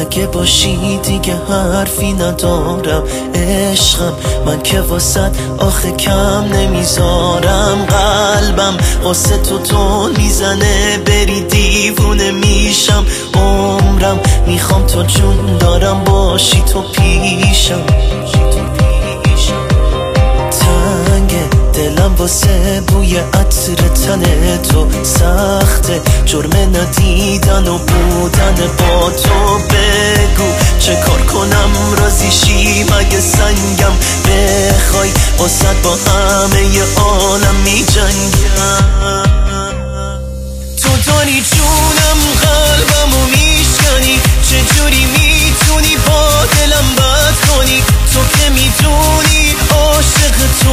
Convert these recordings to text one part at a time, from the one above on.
اگه باشی دیگه حرفی ندارم. عشقم من که واسد آخه کم نمیذارم. قلبم واسه تو میزنه، بری دیوونه میشم. عمرم میخوام تو جون دارم باشی تو پیشم. تنگه دلم واسه بوی عطر تن تو، سخته جرم ندیدن و بودن با تو. بگو چه کار کنم راضی شی مگه سنگم بخوای واسد با همه عالم می جنگم. تو داری جونم قلبمو میشکنی، چجوری میتونی با دلم بد کنی؟ تو که میدونی عاشق تو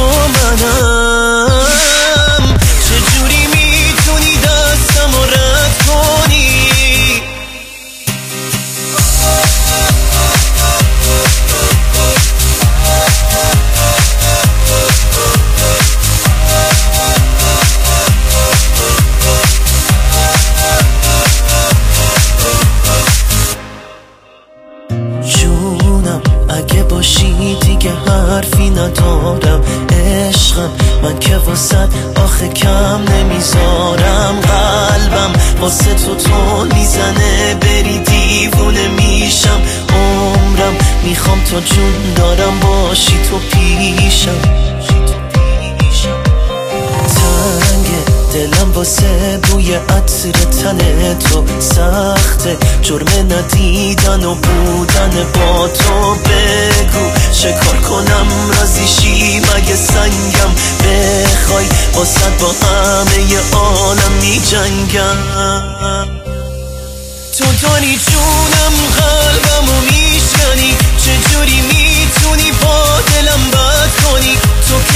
منم، چجوری میتونی دستمو رد کنی؟ اگه باشی دیگه حرفی ندارم. عشقم من که واسد آخه کم نمیذارم. قلبم واسه تو میزنه، بری دیوونه میشم. عمرم میخوام تو جون دارم باشی تو پیشم. تنگه دلم واسه بوی عطر تن تو، سخته جرم ندیدن و بودن با تو. بگو چه کار کنم راضی شی مگه سنگم بخوای واسد با همه عالم می جنگم. تو داری جونم قلبمو میشکنی، چجوری میتونی با دلم بد کنی؟ تو